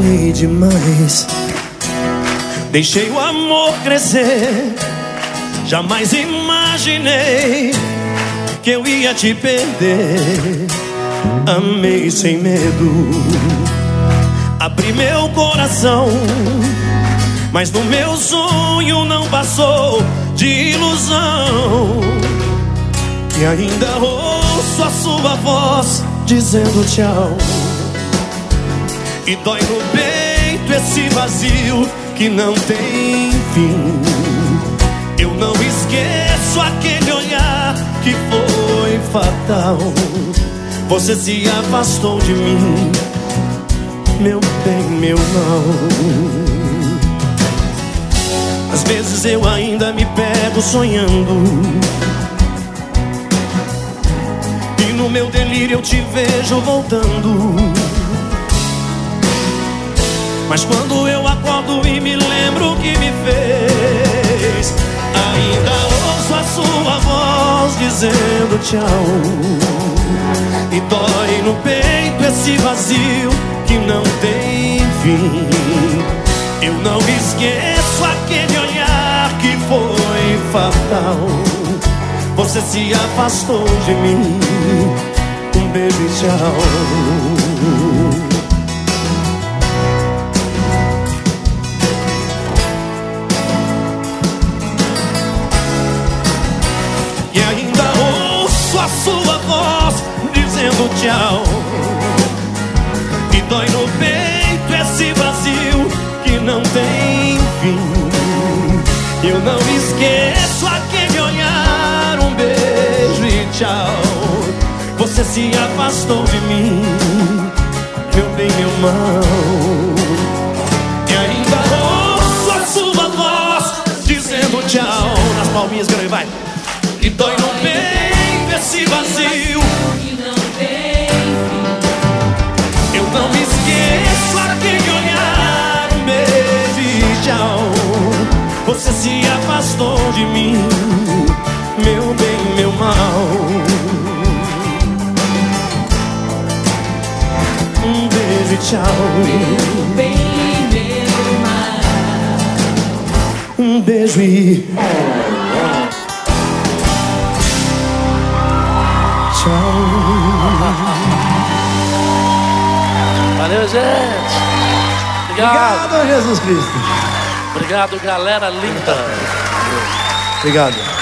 amei demais. Deixei o amor crescer. Jamais imaginei que eu ia te perder. Amei sem medo, abri meu coração, mas no meu sonho não passou de ilusão. E ainda ouço a sua voz dizendo tchau. E dói no peito esse vazio que não tem fim. Eu não esqueço aquele olhar que foi fatal. Você se afastou de mim, meu bem, meu mal. Às vezes eu ainda me pego sonhando, e no meu delírio eu te vejo voltando. Mas quando eu acordo e me lembro o que me fez, ainda ouço a sua voz dizendo tchau. E dói no peito esse vazio que não tem fim. Eu não esqueço aquele olhar que foi fatal. Você se afastou de mim, um beijo e tchau. E ainda ouço a sua voz dizendo tchau. E dói no peito esse vazio que não tem fim. Eu não esqueço aquele olhar, um beijo e tchau. Você se afastou de mim, meu bem, meu mal. E ainda ouço a sua voz dizendo tchau. Nas palminhas, que vai. E dói no peito esse vazio que não tem fim. Eu não me esqueço aquele olhar, um beijo e tchau. Você se afastou de mim, meu bem, meu mal. Um beijo e tchau. Meu bem, meu mal. Um beijo e tchau. Valeu, gente. Obrigado, Jesus Cristo. Obrigado, galera linda. Obrigado.